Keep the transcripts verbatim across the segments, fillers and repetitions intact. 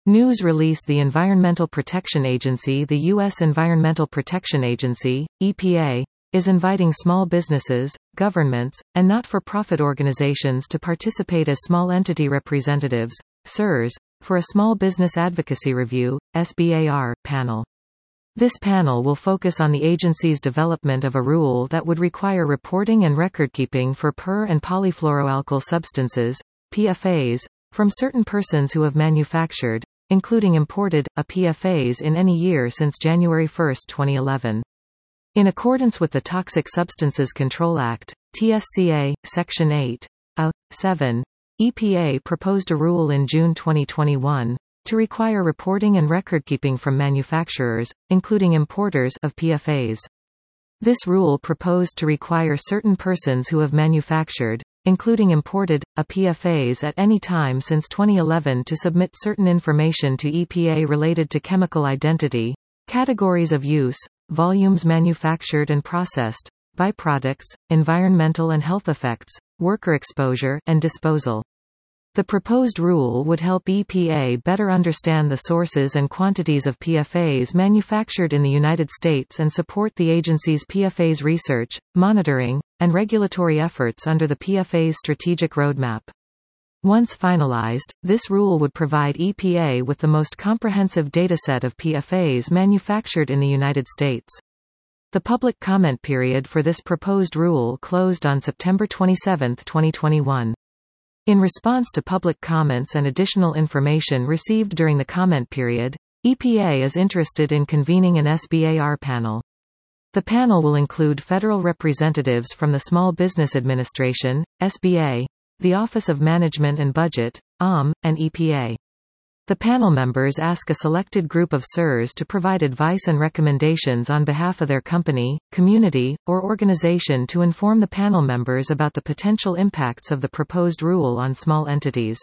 News release. The Environmental Protection Agency, the U S Environmental Protection Agency, E P A, is inviting small businesses, governments, and not-for-profit organizations to participate as small entity representatives, S E Rs, for a Small Business Advocacy Review, S B A R, panel. This panel will focus on the agency's development of a rule that would require reporting and recordkeeping for per- and polyfluoroalkyl substances, P F As, from certain persons who have manufactured, including imported, a P F As in any year since January first, twenty eleven. In accordance with the Toxic Substances Control Act, T S C A, Section eight A seven, E P A proposed a rule in June twenty twenty-one, to require reporting and recordkeeping from manufacturers, including importers, of P F As. This rule proposed to require certain persons who have manufactured, including imported, a P F As at any time since twenty eleven to submit certain information to E P A related to chemical identity, categories of use, volumes manufactured and processed, byproducts, environmental and health effects, worker exposure, and disposal. The proposed rule would help E P A better understand the sources and quantities of P F As manufactured in the United States and support the agency's P F As research, monitoring, and regulatory efforts under the P F A's strategic roadmap. Once finalized, this rule would provide E P A with the most comprehensive dataset of P F As manufactured in the United States. The public comment period for this proposed rule closed on September twenty-seventh, twenty twenty-one. In response to public comments and additional information received during the comment period, E P A is interested in convening an S B A R panel. The panel will include federal representatives from the Small Business Administration, S B A, the Office of Management and Budget, O M, and E P A. The panel members ask a selected group of S E Rs to provide advice and recommendations on behalf of their company, community, or organization to inform the panel members about the potential impacts of the proposed rule on small entities.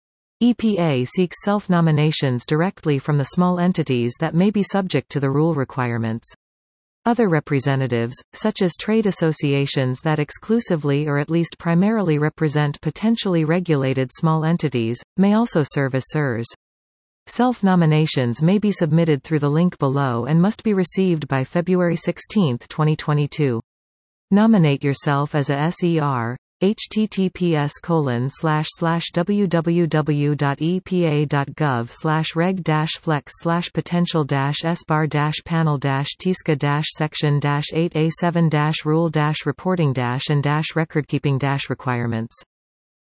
E P A seeks self-nominations directly from the small entities that may be subject to the rule requirements. Other representatives, such as trade associations that exclusively or at least primarily represent potentially regulated small entities, may also serve as S E Rs. Self-nominations may be submitted through the link below and must be received by February sixteenth, twenty twenty-two. Nominate yourself as a S E R. https colon slash slash www.epa.gov slash reg dash flex slash potential dash sbar dash panel dash tsca dash section dash eight a seven dash rule dash reporting dash and dash recordkeeping dash requirements